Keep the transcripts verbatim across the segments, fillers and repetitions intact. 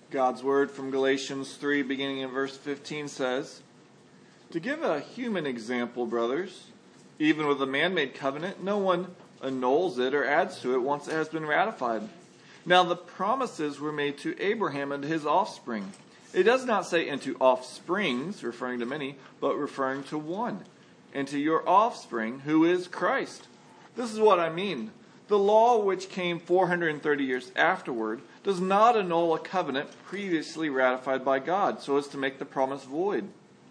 God's word from Galatians three, beginning in verse fifteen, says, "To give a human example, brothers, even with a man-made covenant, no one annuls it or adds to it once it has been ratified. Now the promises were made to Abraham and his offspring. It does not say into offsprings, referring to many, but referring to one, and to your offspring, who is Christ." This is what I mean. The law, which came four hundred thirty years afterward, does not annul a covenant previously ratified by God, so as to make the promise void.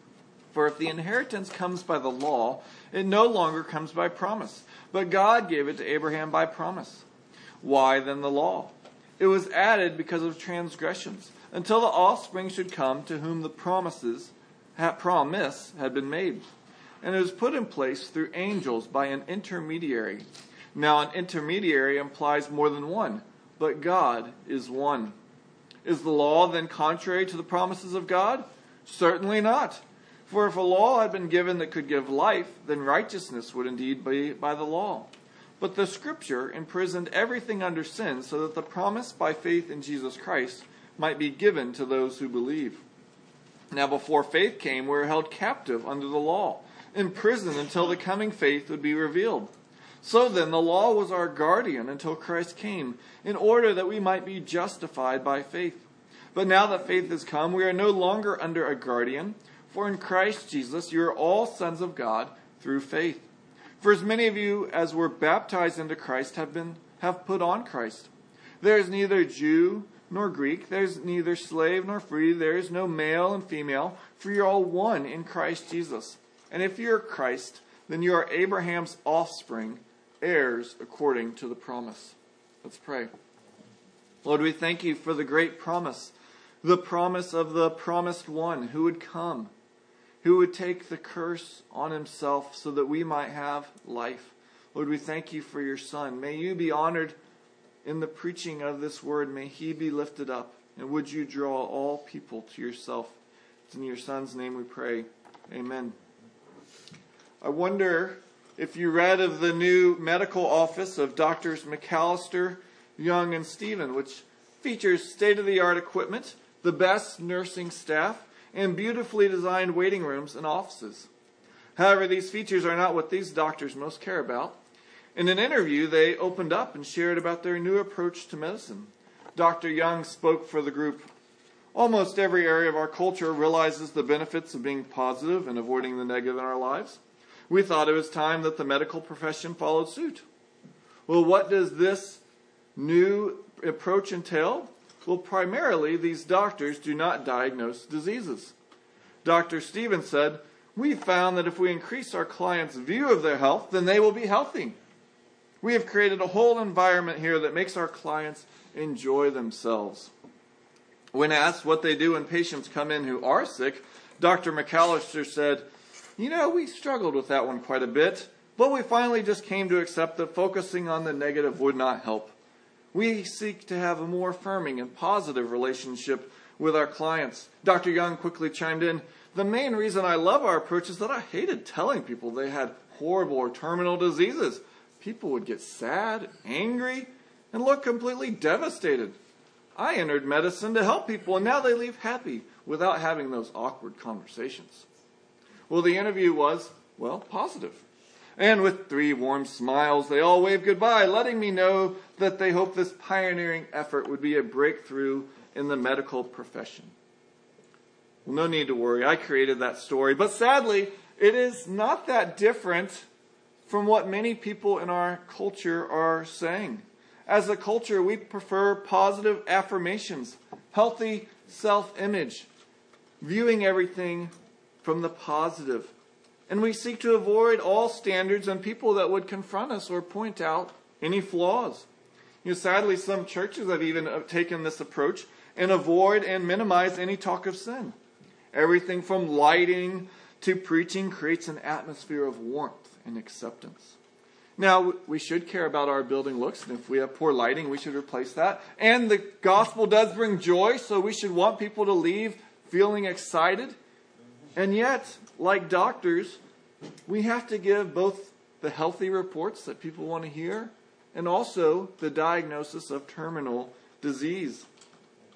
For if the inheritance comes by the law, it no longer comes by promise, but God gave it to Abraham by promise. Why then the law? It was added because of transgressions, until the offspring should come to whom the promises, promise had been made. And it was put in place through angels by an intermediary. Now an intermediary implies more than one, but God is one. Is the law then contrary to the promises of God? Certainly not. For if a law had been given that could give life, then righteousness would indeed be by the law. But the Scripture imprisoned everything under sin, so that the promise by faith in Jesus Christ might be given to those who believe. Now before faith came, we were held captive under the law, imprisoned until the coming faith would be revealed. So then the law was our guardian until Christ came, in order that we might be justified by faith. But now that faith has come, we are no longer under a guardian, for in Christ Jesus you are all sons of God through faith. For as many of you as were baptized into Christ have been have put on Christ. There is neither Jew nor Greek, there is neither slave nor free, there is no male and female, for you are all one in Christ Jesus. And if you are Christ, then you are Abraham's offspring, heirs according to the promise. Let's pray. Lord, we thank you for the great promise, the promise of the promised one who would come, who would take the curse on himself so that we might have life. Lord, we thank you for your Son. May you be honored in the preaching of this word. May he be lifted up. And would you draw all people to yourself? It's in your Son's name we pray. Amen. I wonder if you read of the new medical office of Doctors McAllister, Young, and Stephen, which features state-of-the-art equipment, the best nursing staff, and beautifully designed waiting rooms and offices. However, these features are not what these doctors most care about. In an interview, they opened up and shared about their new approach to medicine. Doctor Young spoke for the group. Almost every area of our culture realizes the benefits of being positive and avoiding the negative in our lives. We thought it was time that the medical profession followed suit. Well, what does this new approach entail? Well, primarily, these doctors do not diagnose diseases. Doctor Stevens said, "We found that if we increase our clients' view of their health, then they will be healthy. We have created a whole environment here that makes our clients enjoy themselves." When asked what they do when patients come in who are sick, Doctor McAllister said, "You know, we struggled with that one quite a bit, but we finally just came to accept that focusing on the negative would not help. We seek to have a more affirming and positive relationship with our clients." Doctor Young quickly chimed in, "The main reason I love our approach is that I hated telling people they had horrible or terminal diseases. People would get sad, angry, and look completely devastated. I entered medicine to help people, and now they leave happy without having those awkward conversations." Well, the interview was, well, positive. And with three warm smiles, they all waved goodbye, letting me know that they hope this pioneering effort would be a breakthrough in the medical profession. Well, no need to worry. I created that story. But sadly, it is not that different from what many people in our culture are saying. As a culture, we prefer positive affirmations, healthy self-image, viewing everything from the positive. And we seek to avoid all standards and people that would confront us or point out any flaws. You know, sadly, some churches have even taken this approach and avoid and minimize any talk of sin. Everything from lighting to preaching creates an atmosphere of warmth and acceptance. Now, we should care about our building looks, and if we have poor lighting, we should replace that. And the gospel does bring joy, so we should want people to leave feeling excited. And yet, like doctors, we have to give both the healthy reports that people want to hear and also the diagnosis of terminal disease.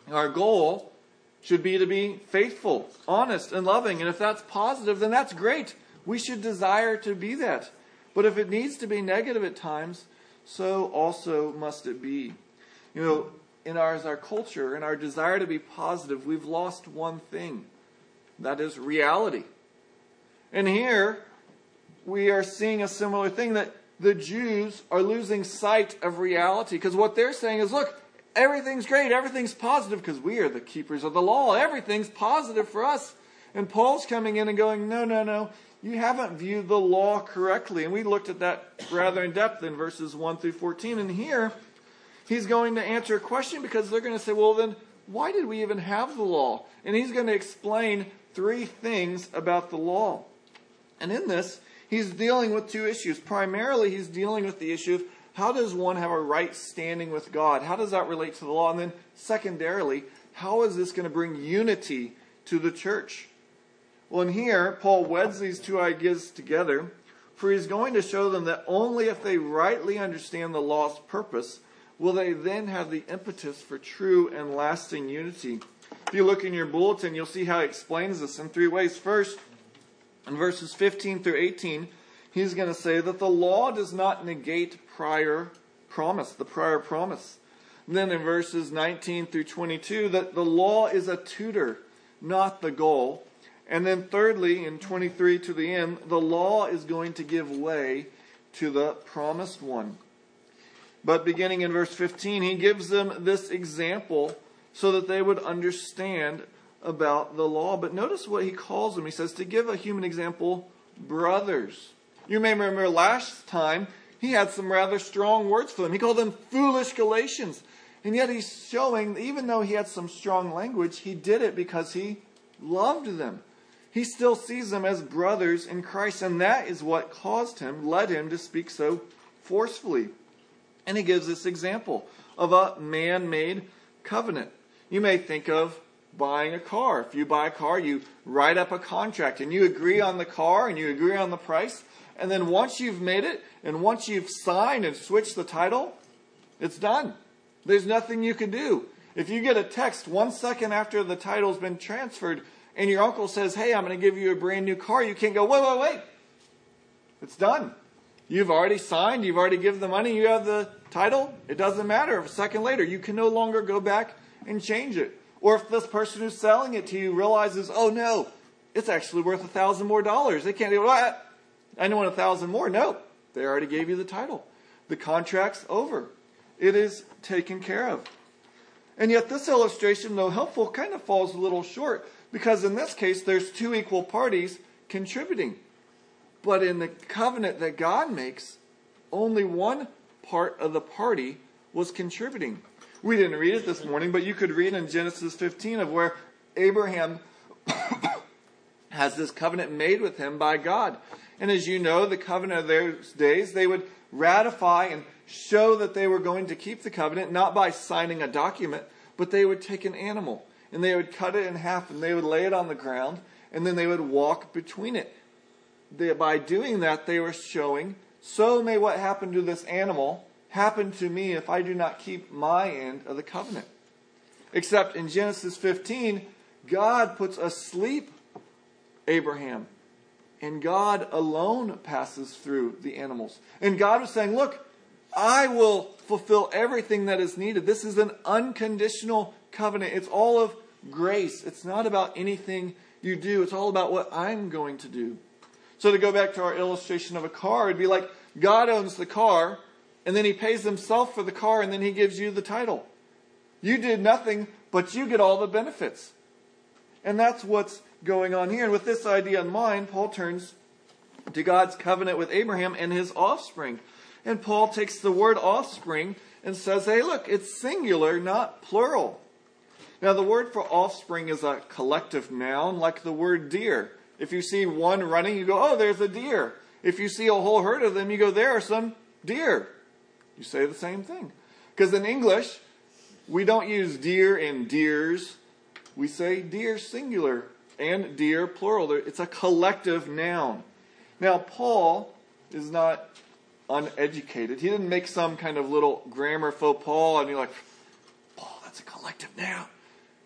Our goal should be to be faithful, honest, and loving. And if that's positive, then that's great. We should desire to be that. But if it needs to be negative at times, so also must it be. You know, in our, as our culture, in our desire to be positive, we've lost one thing. That is reality. And here, we are seeing a similar thing, that the Jews are losing sight of reality. Because what they're saying is, look, everything's great, everything's positive, because we are the keepers of the law. Everything's positive for us. And Paul's coming in and going, no, no, no, you haven't viewed the law correctly. And we looked at that rather in depth in verses one through fourteen. And here, he's going to answer a question, because they're going to say, well, then, why did we even have the law? And he's going to explain three things about the law. And in this, he's dealing with two issues. Primarily, he's dealing with the issue of how does one have a right standing with God? How does that relate to the law? And then secondarily, how is this going to bring unity to the church? Well, in here, Paul weds these two ideas together, for he's going to show them that only if they rightly understand the law's purpose will they then have the impetus for true and lasting unity. If you look in your bulletin, you'll see how he explains this in three ways. First, in verses fifteen through eighteen, he's going to say that the law does not negate prior promise, the prior promise. And then in verses nineteen through twenty-two, that the law is a tutor, not the goal. And then thirdly, in twenty-three to the end, the law is going to give way to the promised one. But beginning in verse fifteen, he gives them this example so that they would understand about the law. But notice what he calls them. He says, to give a human example, brothers. You may remember last time he had some rather strong words for them. He called them foolish Galatians. And yet he's showing that even though he had some strong language, he did it because he loved them. He still sees them as brothers in Christ. And that is what caused him, led him to speak so forcefully. And he gives this example of a man-made covenant. You may think of buying a car. If you buy a car, you write up a contract and you agree on the car and you agree on the price. And then once you've made it and once you've signed and switched the title, it's done. There's nothing you can do. If you get a text one second after the title's been transferred and your uncle says, hey, I'm going to give you a brand new car, you can't go, wait, wait, wait. It's done. You've already signed. You've already given the money. You have the title. It doesn't matter. If a second later, you can no longer go back and change it. Or if this person who's selling it to you realizes, oh no, it's actually worth a thousand more dollars. They can't do what? I want a thousand more. No, they already gave you the title. The contract's over. It is taken care of. And yet this illustration, though helpful, kind of falls a little short, because in this case, there's two equal parties contributing. But in the covenant that God makes, only one part of the party was contributing. We didn't read it this morning, but you could read in Genesis fifteen of where Abraham has this covenant made with him by God. And as you know, the covenant of those days, they would ratify and show that they were going to keep the covenant, not by signing a document, but they would take an animal and they would cut it in half and they would lay it on the ground and then they would walk between it. They, by doing that, they were showing, so may what happened to this animal happen to me if I do not keep my end of the covenant. Except in Genesis fifteen, God puts asleep Abraham. And God alone passes through the animals. And God was saying, look, I will fulfill everything that is needed. This is an unconditional covenant. It's all of grace. It's not about anything you do. It's all about what I'm going to do. So to go back to our illustration of a car, it'd be like God owns the car, and then he pays himself for the car, and then he gives you the title. You did nothing, but you get all the benefits. And that's what's going on here. And with this idea in mind, Paul turns to God's covenant with Abraham and his offspring. And Paul takes the word offspring and says, hey, look, it's singular, not plural. Now, the word for offspring is a collective noun, like the word deer. If you see one running, you go, oh, there's a deer. If you see a whole herd of them, you go, there are some deer. You say the same thing. Because in English, we don't use deer and deers. We say deer singular and deer plural. It's a collective noun. Now, Paul is not uneducated. He didn't make some kind of little grammar faux pas and you're like, Paul, that's a collective noun.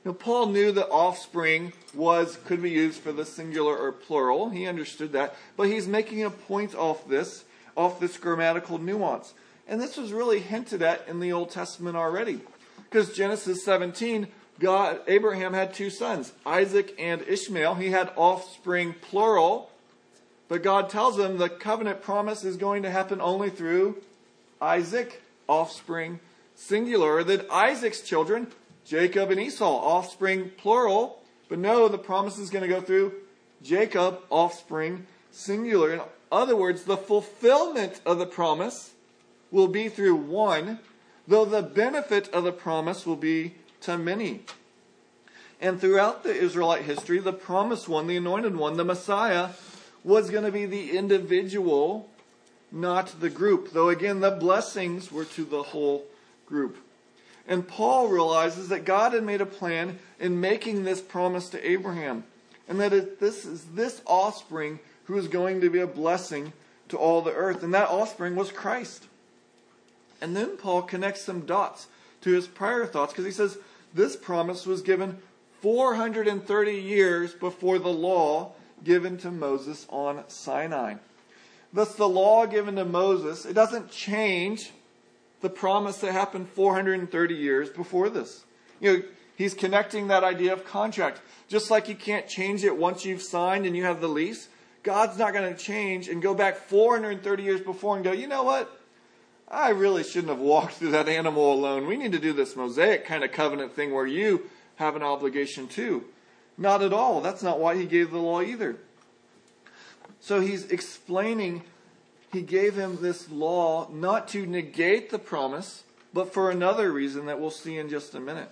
Now, Paul knew that offspring was could be used for the singular or plural. He understood that. But he's making a point off this, off this grammatical nuance. And this was really hinted at in the Old Testament already. Because Genesis seventeen, God, Abraham had two sons, Isaac and Ishmael. He had offspring plural. But God tells him the covenant promise is going to happen only through Isaac, offspring singular. That Isaac's children, Jacob and Esau, offspring plural. But no, the promise is going to go through Jacob, offspring singular. In other words, the fulfillment of the promise will be through one, though the benefit of the promise will be to many. And throughout the Israelite history, the promised one, the anointed one, the Messiah, was going to be the individual, not the group. Though again, the blessings were to the whole group. And Paul realizes that God had made a plan in making this promise to Abraham. And that it, this is this offspring who is going to be a blessing to all the earth. And that offspring was Christ. And then Paul connects some dots to his prior thoughts, because he says this promise was given four hundred thirty years before the law given to Moses on Sinai. Thus the law given to Moses, it doesn't change the promise that happened four hundred thirty years before this. You know, he's connecting that idea of contract. Just like you can't change it once you've signed and you have the lease, God's not going to change and go back four hundred thirty years before and go, you know what? I really shouldn't have walked through that animal alone. We need to do this Mosaic kind of covenant thing where you have an obligation too. Not at all. That's not why he gave the law either. So he's explaining he gave him this law not to negate the promise, but for another reason that we'll see in just a minute.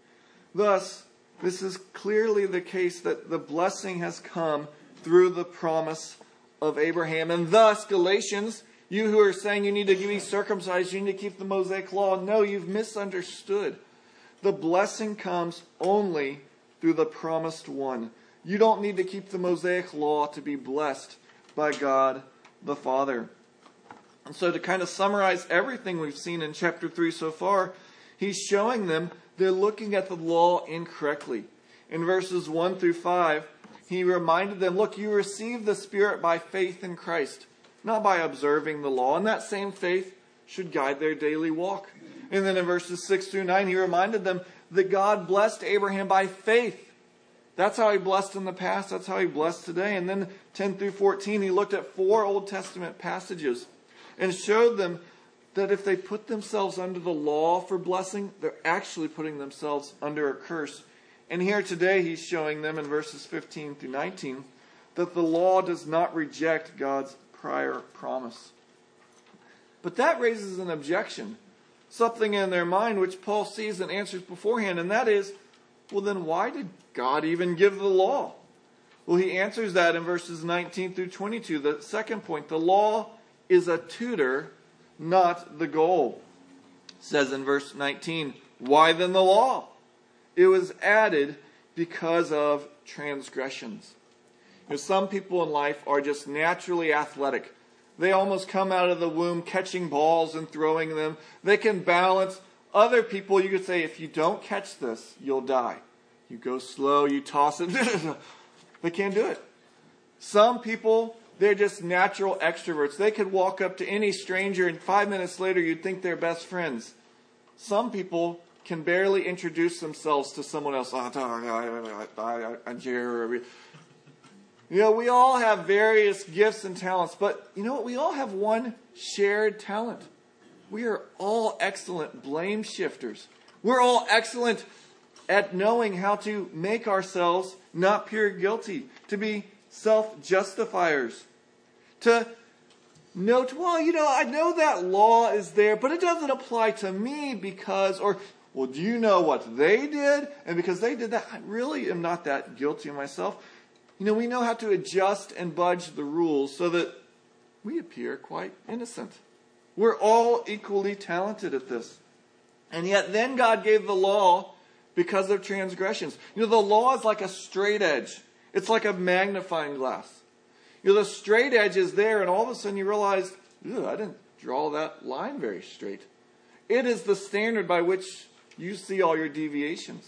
Thus, this is clearly the case that the blessing has come through the promise of Abraham. And thus, Galatians, you who are saying you need to be circumcised, you need to keep the Mosaic law, no, you've misunderstood. The blessing comes only through the promised one. You don't need to keep the Mosaic law to be blessed by God the Father. And so to kind of summarize everything we've seen in chapter three so far, he's showing them they're looking at the law incorrectly. In verses one through five, he reminded them, look, you received the Spirit by faith in Christ, not by observing the law. And that same faith should guide their daily walk. And then in verses six through nine, he reminded them that God blessed Abraham by faith. That's how he blessed in the past. That's how he blessed today. And then ten through fourteen, he looked at four Old Testament passages and showed them that if they put themselves under the law for blessing, they're actually putting themselves under a curse. And here today, he's showing them in verses fifteen through nineteen that the law does not reject God's prior promise. But that raises an objection, something in their mind which Paul sees and answers beforehand, and that is, well, then why did God even give the law? Well, he answers that in verses nineteen through twenty-two. The second point, the law is a tutor, not the goal. It says in verse nineteen, why then the law? It was added because of transgressions. You know, some people in life are just naturally athletic. They almost come out of the womb catching balls and throwing them. They can balance. Other people, you could say, if you don't catch this, you'll die. You go slow, you toss it. They can't do it. Some people, they're just natural extroverts. They could walk up to any stranger and five minutes later you'd think they're best friends. Some people can barely introduce themselves to someone else. You know, we all have various gifts and talents, but you know what? We all have one shared talent. We are all excellent blame shifters. We're all excellent at knowing how to make ourselves not pure guilty, to be self-justifiers, to note, well, you know, I know that law is there, but it doesn't apply to me because, or, well, do you know what they did? And because they did that, I really am not that guilty myself. You know, we know how to adjust and budge the rules so that we appear quite innocent. We're all equally talented at this. And yet then God gave the law because of transgressions. You know, the law is like a straight edge. It's like a magnifying glass. You know, the straight edge is there, and all of a sudden you realize, I didn't draw that line very straight. It is the standard by which you see all your deviations.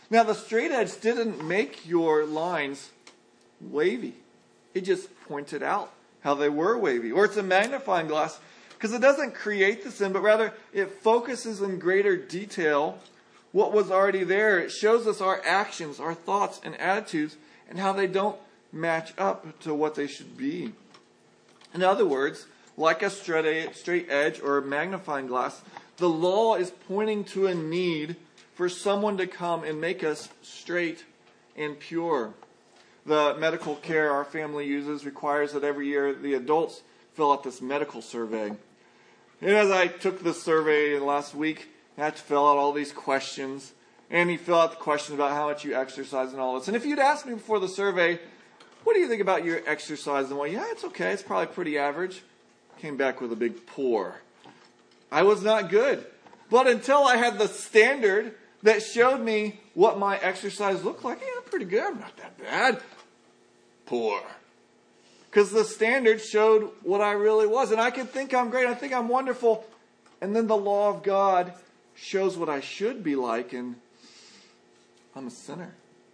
Now, the straight edge didn't make your lines wavy. It just pointed out how they were wavy. Or it's a magnifying glass, because it doesn't create the sin, but rather it focuses in greater detail what was already there. It shows us our actions, our thoughts, and attitudes, and how they don't match up to what they should be. In other words, like a straight edge or a magnifying glass, the law is pointing to a need for someone to come and make us straight and pure. The medical care our family uses requires that every year the adults fill out this medical survey. And as I took this survey last week, I had to fill out all these questions. And you fill out the questions about how much you exercise and all this. And if you'd asked me before the survey, what do you think about your exercise? And well, yeah, it's okay. It's probably pretty average. Came back with a big poor. I was not good. But until I had the standard that showed me what my exercise looked like, yeah, I'm pretty good. I'm not that bad. Poor. Because the standard showed what I really was. And I could think I'm great. I think I'm wonderful. And then the law of God shows what I should be like. And I'm a sinner.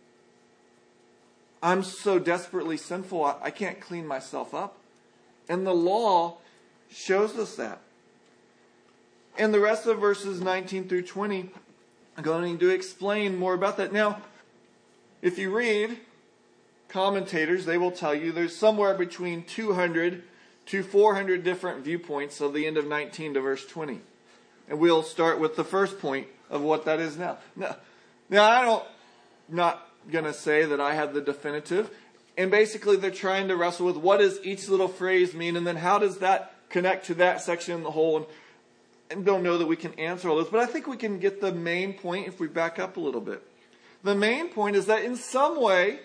I'm so desperately sinful, I, I can't clean myself up. And the law shows us that. And the rest of verses nineteen through twenty, I'm going to explain more about that. Now, if you read commentators, they will tell you there's somewhere between two hundred to four hundred different viewpoints of the end of nineteen to verse twenty. And we'll start with the first point of what that is now. Now, now I don't, not going to say that I have the definitive. And basically they're trying to wrestle with what does each little phrase mean, and then how does that connect to that section in the whole. And, and don't know that we can answer all this, but I think we can get the main point if we back up a little bit. The main point is that in some way,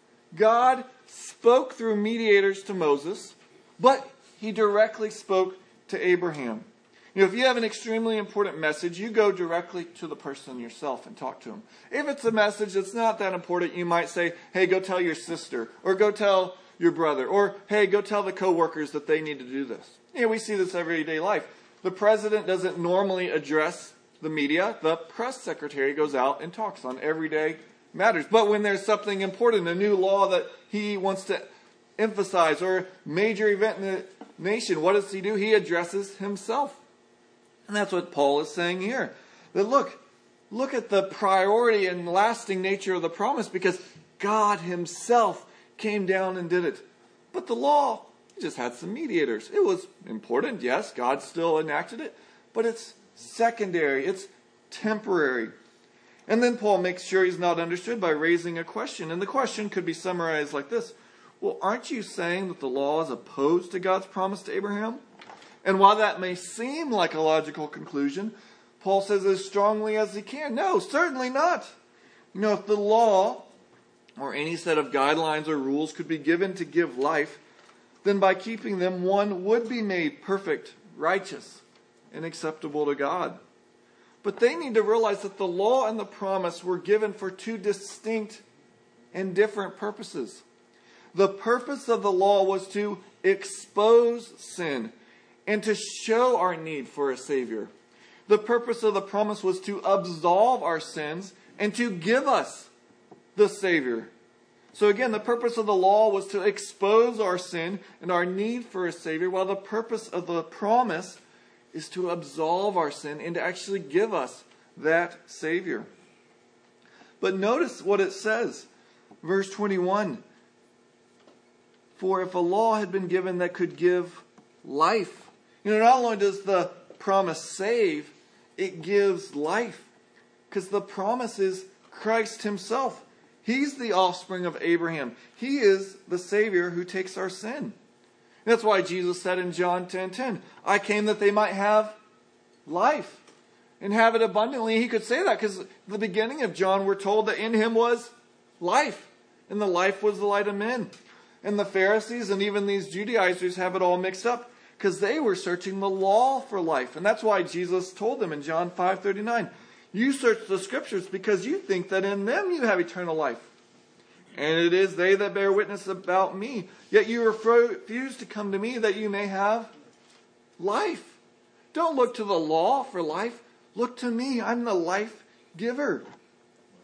God spoke through mediators to Moses, but he directly spoke to Abraham. You know, if you have an extremely important message, you go directly to the person yourself and talk to him. If it's a message that's not that important, you might say, hey, go tell your sister, or go tell your brother, or hey, go tell the coworkers that they need to do this. You know, we see this everyday life. The president doesn't normally address the media. The press secretary goes out and talks on everyday matters. But when there's something important, a new law that he wants to emphasize, or a major event in the nation, what does he do? He addresses himself. And that's what Paul is saying here. That look, look at the priority and lasting nature of the promise, because God himself came down and did it. But the law just had some mediators. It was important, yes, God still enacted it, but it's secondary, it's temporary. And then Paul makes sure he's not understood by raising a question. And the question could be summarized like this. Well, aren't you saying that the law is opposed to God's promise to Abraham? And while that may seem like a logical conclusion, Paul says as strongly as he can, no, certainly not. You know, if the law or any set of guidelines or rules could be given to give life, then by keeping them, one would be made perfect, righteous, and acceptable to God. But they need to realize that the law and the promise were given for two distinct and different purposes. The purpose of the law was to expose sin and to show our need for a Savior. The purpose of the promise was to absolve our sins and to give us the Savior. So again, the purpose of the law was to expose our sin and our need for a Savior, while the purpose of the promise is to absolve our sin and to actually give us that Savior. But notice what it says. Verse twenty-one. For if a law had been given that could give life. You know, not only does the promise save, it gives life. Because the promise is Christ himself. He's the offspring of Abraham. He is the Savior who takes our sin. That's why Jesus said in John ten ten, I came that they might have life and have it abundantly. He could say that because at the beginning of John we're told that in him was life. And the life was the light of men. And the Pharisees and even these Judaizers have it all mixed up, because they were searching the law for life. And that's why Jesus told them in John five thirty-nine, you search the scriptures because you think that in them you have eternal life. And it is they that bear witness about me. Yet you refuse to come to me that you may have life. Don't look to the law for life. Look to me. I'm the life giver.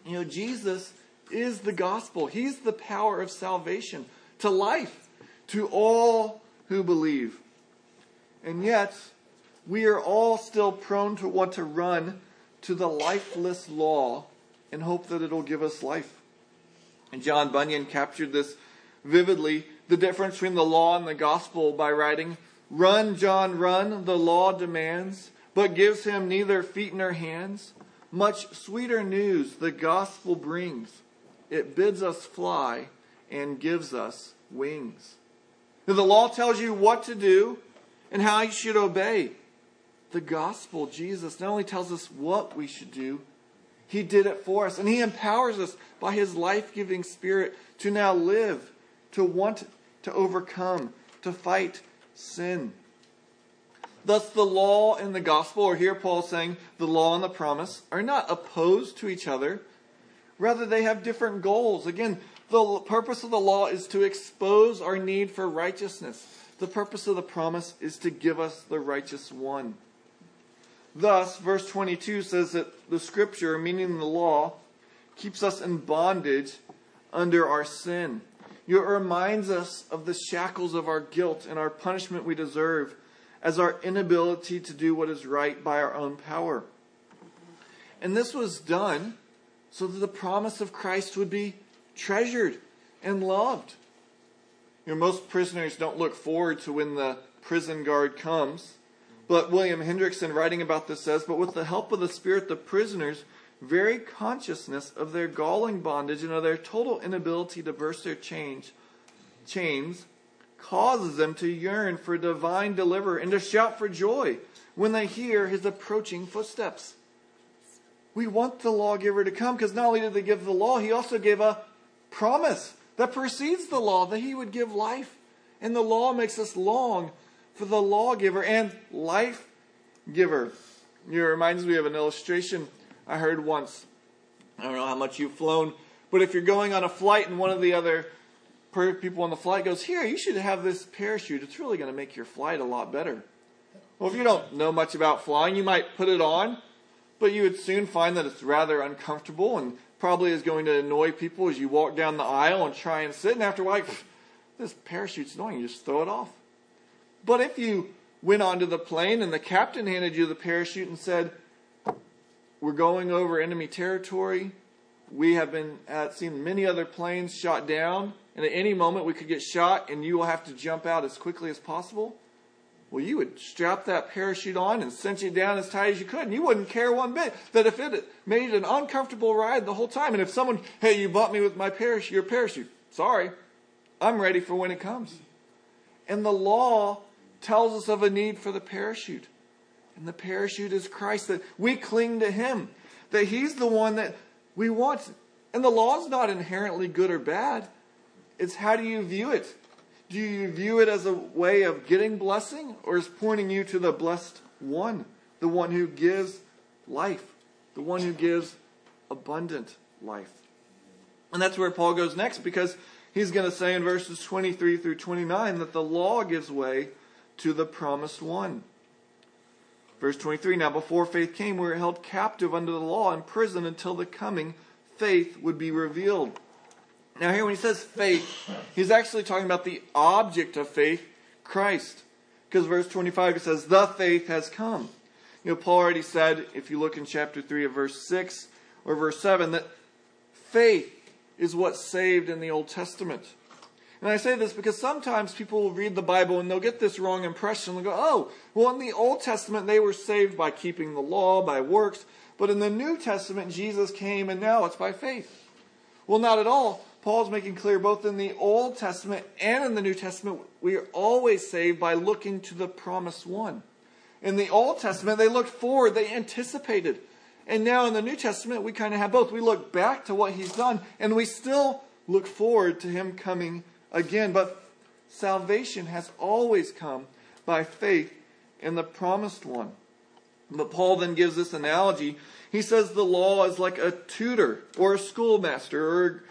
You know, Jesus is the gospel. He's the power of salvation to life, to all who believe. And yet, we are all still prone to want to run to the lifeless law and hope that it'll give us life. And John Bunyan captured this vividly, the difference between the law and the gospel, by writing, "Run, John, run, the law demands, but gives him neither feet nor hands. Much sweeter news the gospel brings. It bids us fly and gives us wings." Now, the law tells you what to do and how you should obey. The gospel, Jesus, not only tells us what we should do, He did it for us. And He empowers us by His life-giving Spirit to now live, to want to overcome, to fight sin. Thus, the law and the gospel, or here Paul saying the law and the promise, are not opposed to each other. Rather, they have different goals. Again, the purpose of the law is to expose our need for righteousness. The purpose of the promise is to give us the righteous one. Thus, verse twenty-two says that the Scripture, meaning the law, keeps us in bondage under our sin. It reminds us of the shackles of our guilt and our punishment we deserve, as our inability to do what is right by our own power. And this was done so that the promise of Christ would be treasured and loved. You know, most prisoners don't look forward to when the prison guard comes. But William Hendrickson, writing about this, says, "But with the help of the Spirit, the prisoners' very consciousness of their galling bondage and of their total inability to burst their change, chains causes them to yearn for divine deliverer and to shout for joy when they hear His approaching footsteps." We want the lawgiver to come because not only did He give the law, He also gave a promise that precedes the law, that He would give life. And the law makes us long for the lawgiver and life giver. It reminds me of an illustration I heard once. I don't know how much you've flown, but if you're going on a flight and one of the other people on the flight goes, "Here, you should have this parachute. It's really going to make your flight a lot better." Well, if you don't know much about flying, you might put it on, but you would soon find that it's rather uncomfortable and probably is going to annoy people as you walk down the aisle and try and sit. And after a while, this parachute's annoying. You just throw it off. But if you went onto the plane and the captain handed you the parachute and said, "We're going over enemy territory. We have been uh, seen many other planes shot down, and at any moment we could get shot, and you will have to jump out as quickly as possible," well, you would strap that parachute on and cinch it down as tight as you could, and you wouldn't care one bit that if it made an uncomfortable ride the whole time, and if someone, "Hey, you bumped me with my parachute, your parachute. Sorry, I'm ready for when it comes." And the law tells us of a need for the parachute. And the parachute is Christ, that we cling to Him, that He's the one that we want. And the law is not inherently good or bad. It's how do you view it? Do you view it as a way of getting blessing, or is pointing you to the blessed one, the one who gives life, the one who gives abundant life? And that's where Paul goes next, because he's going to say in verses twenty-three through twenty-nine that the law gives way to the promised one. Verse twenty-three, "Now before faith came, we were held captive under the law in prison until the coming faith would be revealed." Now here when he says faith, he's actually talking about the object of faith, Christ. Because verse twenty-five, it says, "The faith has come." You know, Paul already said, if you look in chapter three of verse six or verse seven, that faith is what saved in the Old Testament. And I say this because sometimes people will read the Bible and they'll get this wrong impression. They'll go, "Oh, well, in the Old Testament they were saved by keeping the law, by works. But in the New Testament, Jesus came and now it's by faith." Well, not at all. Paul's making clear both in the Old Testament and in the New Testament, we are always saved by looking to the promised one. In the Old Testament, they looked forward, they anticipated. And now in the New Testament, we kind of have both. We look back to what He's done, and we still look forward to Him coming again. But salvation has always come by faith in the promised one. But Paul then gives this analogy. He says the law is like a tutor or a schoolmaster or a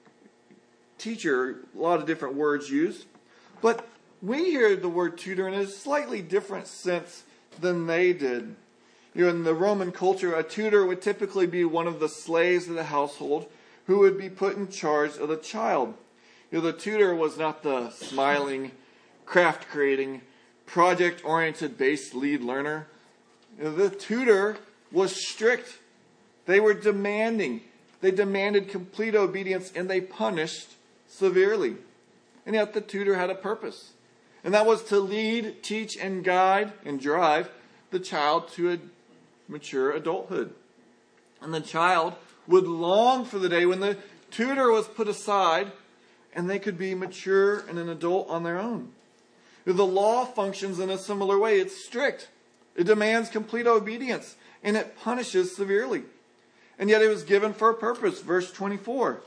teacher, a lot of different words used. But we hear the word tutor in a slightly different sense than they did. You know, in the Roman culture, a tutor would typically be one of the slaves of the household who would be put in charge of the child. You know, the tutor was not the smiling, craft-creating, project-oriented based lead learner. You know, the tutor was strict. They were demanding. They demanded complete obedience, and they punished severely. And yet the tutor had a purpose. And that was to lead, teach, and guide, and drive the child to a mature adulthood. And the child would long for the day when the tutor was put aside and they could be mature and an adult on their own. The law functions in a similar way. It's strict. It demands complete obedience, and it punishes severely. And yet it was given for a purpose. Verse twenty-four.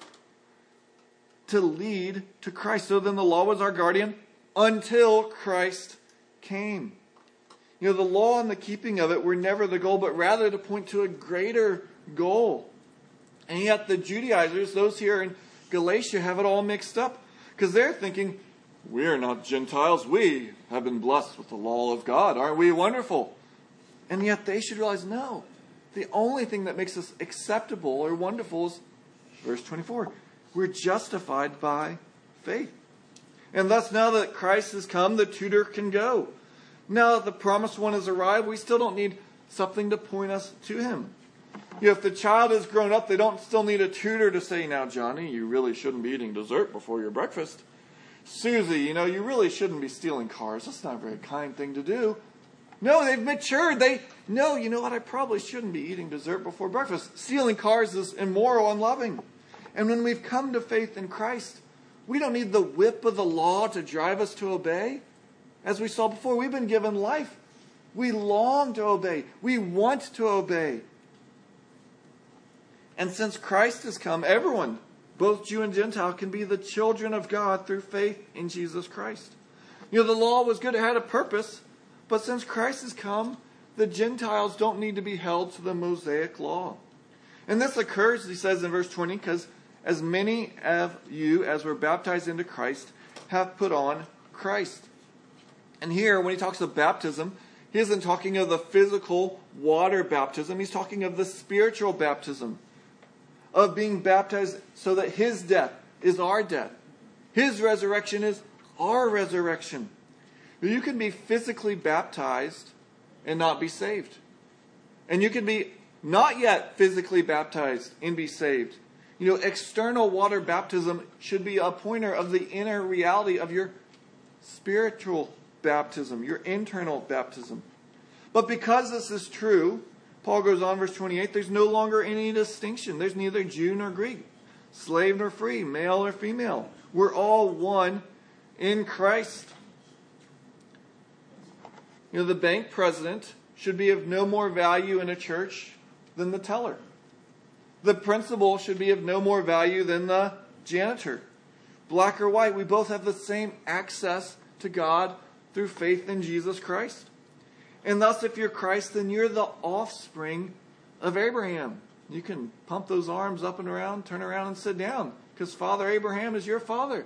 To lead to Christ. So then the law was our guardian until Christ came. You know, the law and the keeping of it were never the goal, but rather to point to a greater goal. And yet the Judaizers, those here in Galatia, have it all mixed up. Because they're thinking, we are not Gentiles. We have been blessed with the law of God. Aren't we wonderful? And yet they should realize, no. The only thing that makes us acceptable or wonderful is verse twenty-four. We're justified by faith. And thus now that Christ has come, the tutor can go. Now that the promised one has arrived, we still don't need something to point us to him. You know, if the child has grown up, they don't still need a tutor to say, now, Johnny, you really shouldn't be eating dessert before your breakfast. Susie, you know, you really shouldn't be stealing cars. That's not a very kind thing to do. No, they've matured. They know, you know what, I probably shouldn't be eating dessert before breakfast. Stealing cars is immoral and unloving. And when we've come to faith in Christ, we don't need the whip of the law to drive us to obey. As we saw before, we've been given life. We long to obey. We want to obey. And since Christ has come, everyone, both Jew and Gentile, can be the children of God through faith in Jesus Christ. You know, the law was good. It had a purpose. But since Christ has come, the Gentiles don't need to be held to the Mosaic law. And this occurs, he says in verse twenty, because as many of you as were baptized into Christ have put on Christ. And here, when he talks of baptism, he isn't talking of the physical water baptism. He's talking of the spiritual baptism, of being baptized so that his death is our death. His resurrection is our resurrection. You can be physically baptized and not be saved. And you can be not yet physically baptized and be saved. You know, external water baptism should be a pointer of the inner reality of your spiritual baptism, your internal baptism. But because this is true, Paul goes on, verse twenty-eight, there's no longer any distinction. There's neither Jew nor Greek, slave nor free, male or female. We're all one in Christ. You know, the bank president should be of no more value in a church than the teller. The principal should be of no more value than the janitor. Black or white, we both have the same access to God through faith in Jesus Christ. And thus, if you're Christ, then you're the offspring of Abraham. You can pump those arms up and around, turn around and sit down, because Father Abraham is your father.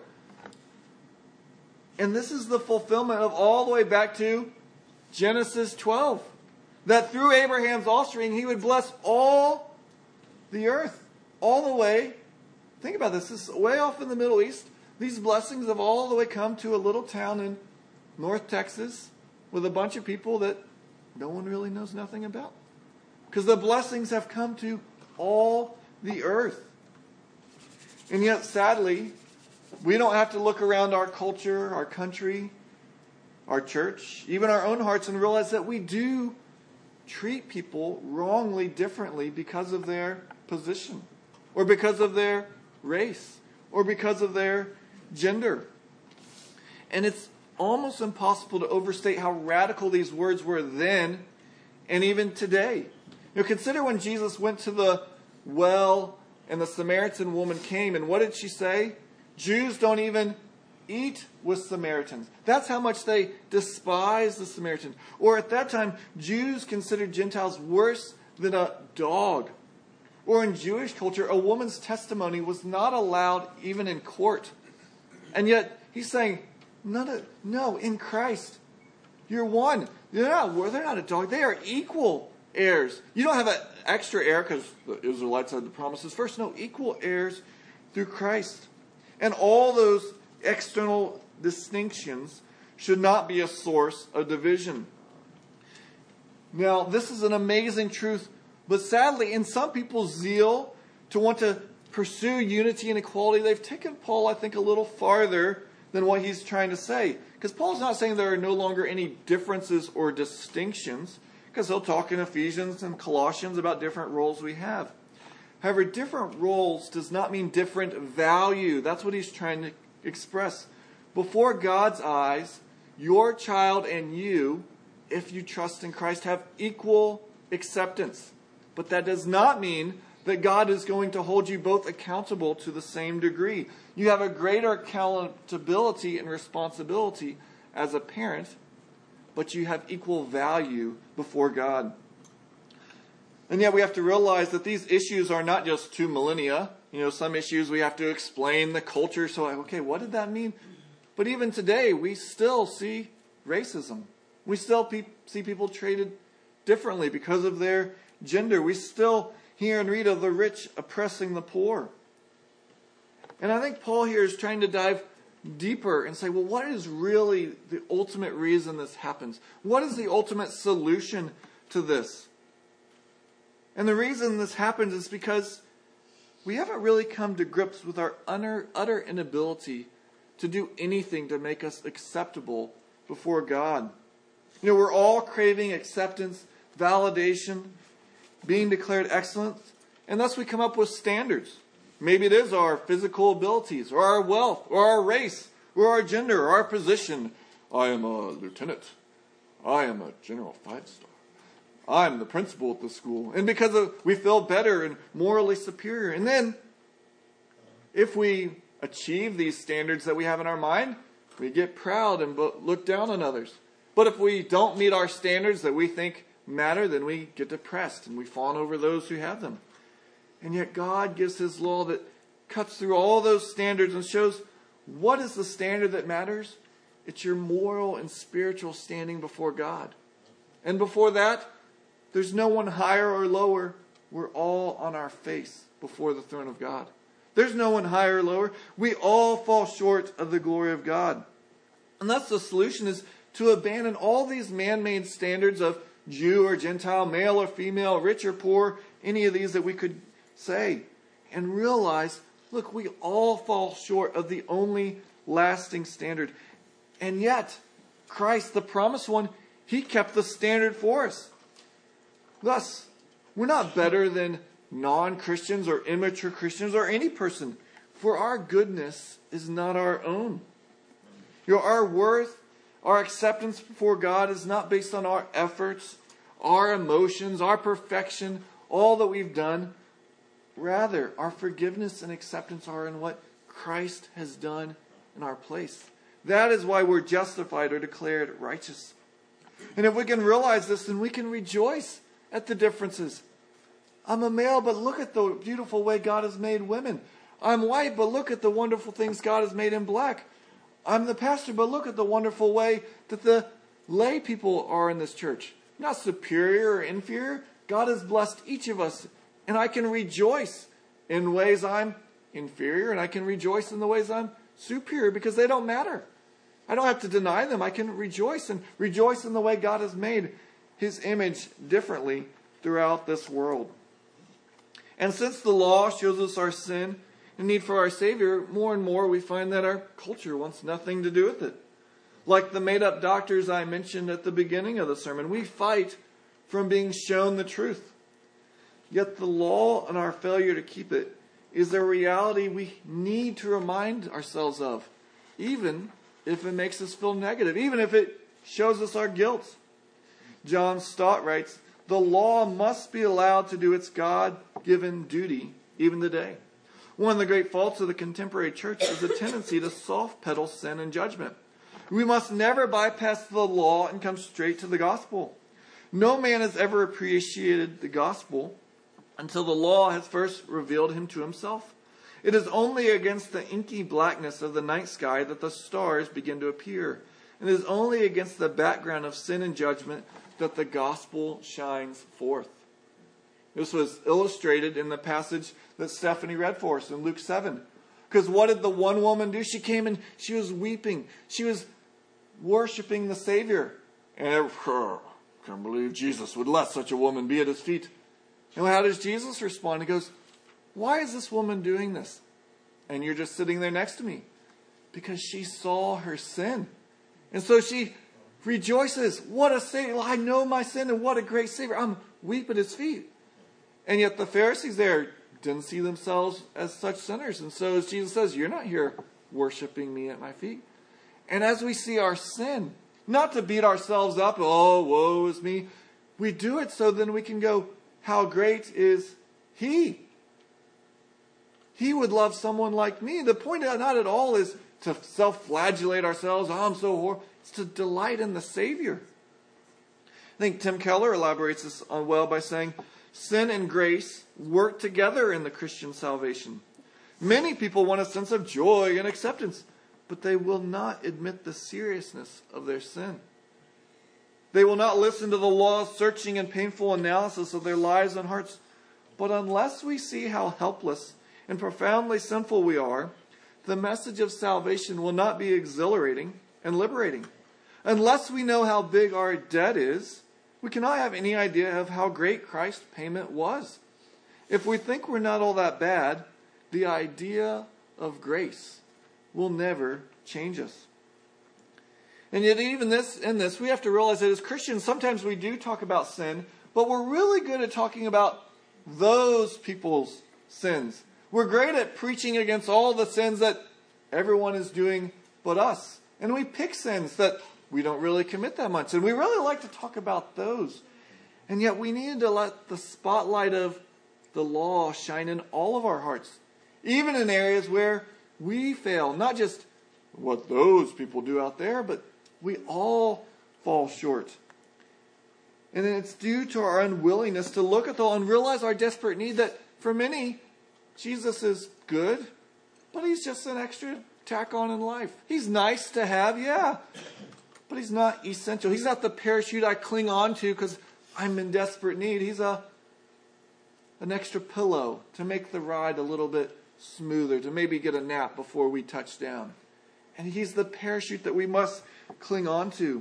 And this is the fulfillment of all the way back to Genesis twelve. That through Abraham's offspring, he would bless all the earth. All the way, think about this, this is way off in the Middle East. These blessings have all the way come to a little town in North Texas with a bunch of people that no one really knows nothing about. Because the blessings have come to all the earth. And yet, sadly, we don't have to look around our culture, our country, our church, even our own hearts, and realize that we do treat people wrongly, differently because of their position, or because of their race, or because of their gender. And it's almost impossible to overstate how radical these words were then and even today. You know, consider when Jesus went to the well and the Samaritan woman came, and what did she say? Jews don't even eat with Samaritans. That's how much they despise the Samaritans. Or at that time, Jews considered Gentiles worse than a dog. Or in Jewish culture, a woman's testimony was not allowed even in court. And yet, he's saying, None of, no, in Christ, you're one. They're not, they're not a dog. They are equal heirs. You don't have an extra heir because the Israelites had the promises first. No, equal heirs through Christ. And all those external distinctions should not be a source of division. Now, this is an amazing truth, but sadly, in some people's zeal to want to pursue unity and equality, they've taken Paul, I think, a little farther than what he's trying to say. Because Paul's not saying there are no longer any differences or distinctions, because he'll talk in Ephesians and Colossians about different roles we have. However, different roles does not mean different value. That's what he's trying to express. Before God's eyes, your child and you, if you trust in Christ, have equal acceptance. But that does not mean that God is going to hold you both accountable to the same degree. You have a greater accountability and responsibility as a parent, but you have equal value before God. And yet we have to realize that these issues are not just two millennia. You know, some issues we have to explain the culture. So, okay, what did that mean? But even today, we still see racism. We still pe- see people treated differently because of their gender. We still hear and read of the rich oppressing the poor. And I think Paul here is trying to dive deeper and say, well, what is really the ultimate reason this happens? What is the ultimate solution to this? And the reason this happens is because we haven't really come to grips with our utter, utter inability to do anything to make us acceptable before God. You know, we're all craving acceptance, validation, being declared excellent, and thus we come up with standards. Maybe it is our physical abilities, or our wealth, or our race, or our gender, or our position. I am a lieutenant. I am a general five-star. I'm the principal at the school. And because of, we feel better and morally superior. And then, if we achieve these standards that we have in our mind, we get proud and look down on others. But if we don't meet our standards that we think matter, then we get depressed and we fawn over those who have them. And yet God gives His law that cuts through all those standards and shows what is the standard that matters. It's your moral and spiritual standing before God. And before that, there's no one higher or lower. We're all on our face before the throne of God. There's no one higher or lower. We all fall short of the glory of God. And that's the solution, is to abandon all these man-made standards of Jew or Gentile, male or female, rich or poor, any of these that we could say, and realize, look, we all fall short of the only lasting standard. And yet, Christ, the promised one, He kept the standard for us. Thus, we're not better than non-Christians or immature Christians or any person, for our goodness is not our own. You know, our worth, our acceptance before God is not based on our efforts, our emotions, our perfection, all that we've done. Rather, our forgiveness and acceptance are in what Christ has done in our place. That is why we're justified or declared righteous. And if we can realize this, then we can rejoice at the differences. I'm a male, but look at the beautiful way God has made women. I'm white, but look at the wonderful things God has made in black. I'm the pastor, but look at the wonderful way that the lay people are in this church. Not superior or inferior. God has blessed each of us. And I can rejoice in ways I'm inferior, and I can rejoice in the ways I'm superior, because they don't matter. I don't have to deny them. I can rejoice and rejoice in the way God has made His image differently throughout this world. And since the law shows us our sin and need for our Savior, more and more we find that our culture wants nothing to do with it. Like the made-up doctors I mentioned at the beginning of the sermon, we fight from being shown the truth. Yet the law and our failure to keep it is a reality we need to remind ourselves of, even if it makes us feel negative, even if it shows us our guilt. John Stott writes, "The law must be allowed to do its God-given duty even today." One of the great faults of the contemporary church is a tendency to soft-pedal sin and judgment. We must never bypass the law and come straight to the gospel. No man has ever appreciated the gospel until the law has first revealed him to himself. It is only against the inky blackness of the night sky that the stars begin to appear. And it is only against the background of sin and judgment that the gospel shines forth. This was illustrated in the passage that Stephanie read for us in Luke seven. Because what did the one woman do? She came and she was weeping. She was worshiping the Savior. And I can't believe Jesus would let such a woman be at his feet. And how does Jesus respond? He goes, why is this woman doing this? And you're just sitting there next to me. Because she saw her sin. And so she rejoices. What a Savior. I know my sin and what a great Savior. I'm weeping at his feet. And yet the Pharisees there didn't see themselves as such sinners. And so as Jesus says, you're not here worshiping me at my feet. And as we see our sin, not to beat ourselves up, oh, woe is me. We do it so then we can go, how great is he? He would love someone like me. The point not at all is to self-flagellate ourselves. Oh, I'm so horrible. It's to delight in the Savior. I think Tim Keller elaborates this on well by saying, sin and grace work together in the Christian salvation. Many people want a sense of joy and acceptance, but they will not admit the seriousness of their sin. They will not listen to the law's searching and painful analysis of their lives and hearts. But unless we see how helpless and profoundly sinful we are, the message of salvation will not be exhilarating and liberating. Unless we know how big our debt is, we cannot have any idea of how great Christ's payment was. If we think we're not all that bad, the idea of grace will never change us. And yet even this in this, we have to realize that as Christians, sometimes we do talk about sin, but we're really good at talking about those people's sins. We're great at preaching against all the sins that everyone is doing but us. And we pick sins that we don't really commit that much. And we really like to talk about those. And yet we need to let the spotlight of the law shine in all of our hearts. Even in areas where we fail. Not just what those people do out there, but we all fall short. And it's due to our unwillingness to look at the law and realize our desperate need that for many, Jesus is good, but he's just an extra tack on in life. He's nice to have, yeah, but he's not essential. He's not the parachute I cling on to because I'm in desperate need. He's a an extra pillow to make the ride a little bit smoother, to maybe get a nap before we touch down. And he's the parachute that we must cling on to.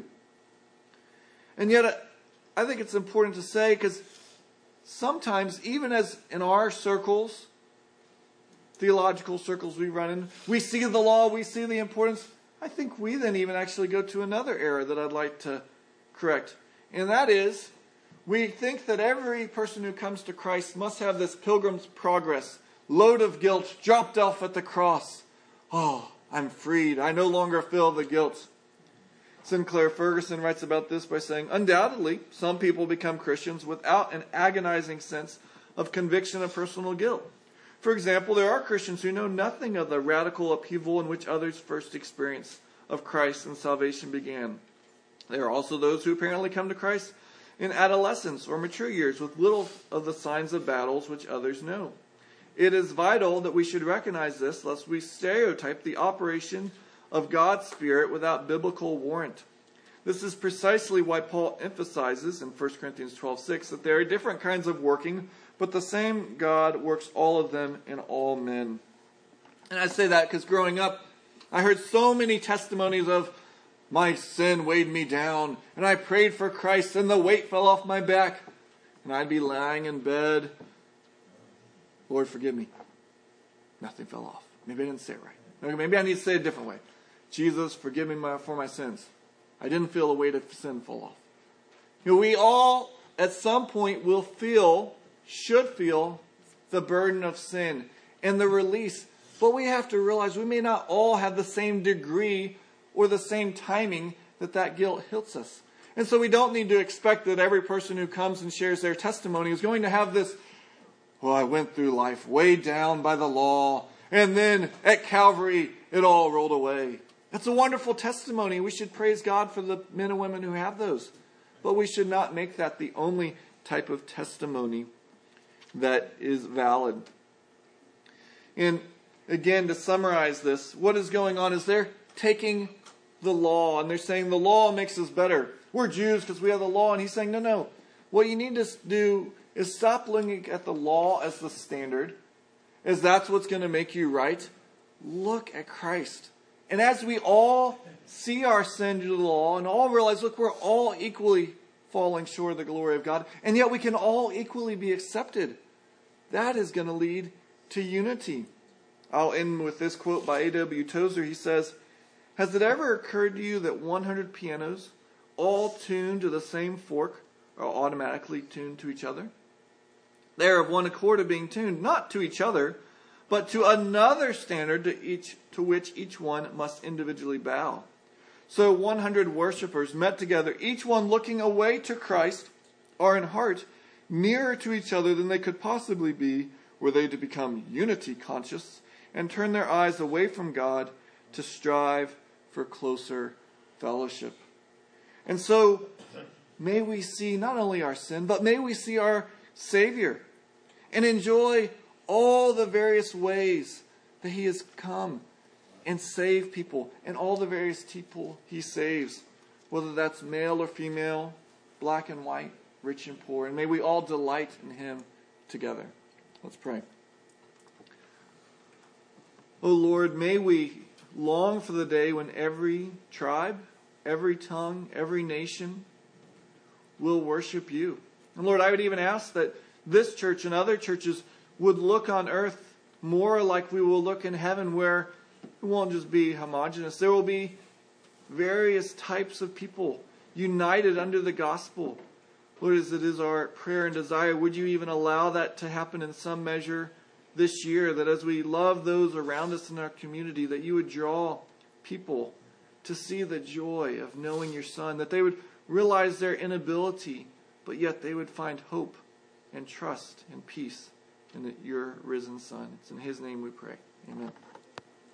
And yet, I think it's important to say, because sometimes, even as in our circles, theological circles we run in, we see the law, we see the importance. I think we then even actually go to another error that I'd like to correct. And that is, we think that every person who comes to Christ must have this pilgrim's progress, load of guilt, dropped off at the cross. Oh, I'm freed. I no longer feel the guilt. Sinclair Ferguson writes about this by saying, undoubtedly, some people become Christians without an agonizing sense of conviction of personal guilt. For example, there are Christians who know nothing of the radical upheaval in which others' first experience of Christ and salvation began. There are also those who apparently come to Christ in adolescence or mature years with little of the signs of battles which others know. It is vital that we should recognize this, lest we stereotype the operation of God's Spirit without biblical warrant. This is precisely why Paul emphasizes in First Corinthians twelve six that there are different kinds of working, but the same God works all of them in all men. And I say that because growing up, I heard so many testimonies of, my sin weighed me down, and I prayed for Christ, and the weight fell off my back. And I'd be lying in bed, Lord, forgive me. Nothing fell off. Maybe I didn't say it right. Maybe I need to say it a different way. Jesus, forgive me my, for my sins. I didn't feel the weight of sin fall off. You know, we all, at some point, will feel, should feel, the burden of sin and the release. But we have to realize we may not all have the same degree or the same timing that that guilt hits us. And so we don't need to expect that every person who comes and shares their testimony is going to have this, well, I went through life weighed down by the law, and then at Calvary, it all rolled away. It's a wonderful testimony. We should praise God for the men and women who have those. But we should not make that the only type of testimony that is valid. And again, to summarize this, what is going on is they're taking the law and they're saying the law makes us better. we're Jews because we have the law. And he's saying, no, no. What you need to do is stop looking at the law as the standard, as that's what's going to make you right. Look at Christ. And as we all see our sin to the law and all realize, look, we're all equally falling short of the glory of God, and yet we can all equally be accepted. That is going to lead to unity. I'll end with this quote by A W Tozer. He says, has it ever occurred to you that one hundred pianos, all tuned to the same fork, are automatically tuned to each other? They are of one accord of being tuned, not to each other, but to another standard to each to which each one must individually bow. So one hundred worshipers met together, each one looking away to Christ, are in heart nearer to each other than they could possibly be were they to become unity conscious and turn their eyes away from God to strive for closer fellowship. And so may we see not only our sin, but may we see our Savior and enjoy all the various ways that he has come and saved people, and all the various people he saves, whether that's male or female, black and white, rich and poor. And may we all delight in him together. Let's pray. Oh Lord, may we long for the day when every tribe, every tongue, every nation will worship you. And Lord, I would even ask that this church and other churches would look on earth more like we will look in heaven, where it won't just be homogenous. There will be various types of people united under the gospel. Lord, as it is our prayer and desire, would you even allow that to happen in some measure this year, that as we love those around us in our community, that you would draw people to see the joy of knowing your Son, that they would realize their inability, but yet they would find hope and trust and peace in your risen Son. It's in his name we pray. Amen.